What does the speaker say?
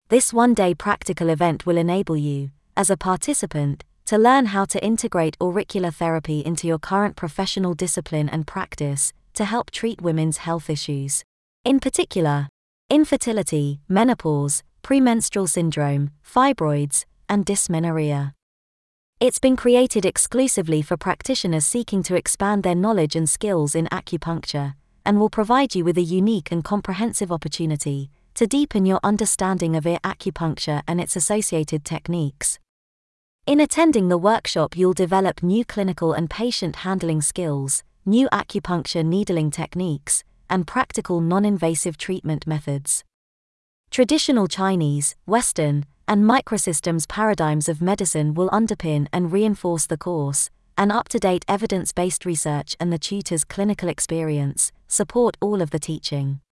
This one-day practical event will enable you, as a participant, to learn how to integrate auricular therapy into your current professional discipline and practice to help treat women's health issues. In particular, infertility, menopause, premenstrual syndrome, fibroids, and dysmenorrhea. It's been created exclusively for practitioners seeking to expand their knowledge and skills in acupuncture, and will provide you with a unique and comprehensive opportunity to deepen your understanding of ear acupuncture and its associated techniques. In attending the workshop, you'll develop new clinical and patient handling skills, new acupuncture needling techniques, and practical non-invasive treatment methods. Traditional Chinese, Western, and microsystems paradigms of medicine will underpin and reinforce the course, and up-to-date evidence-based research and the tutor's clinical experience support all of the teaching.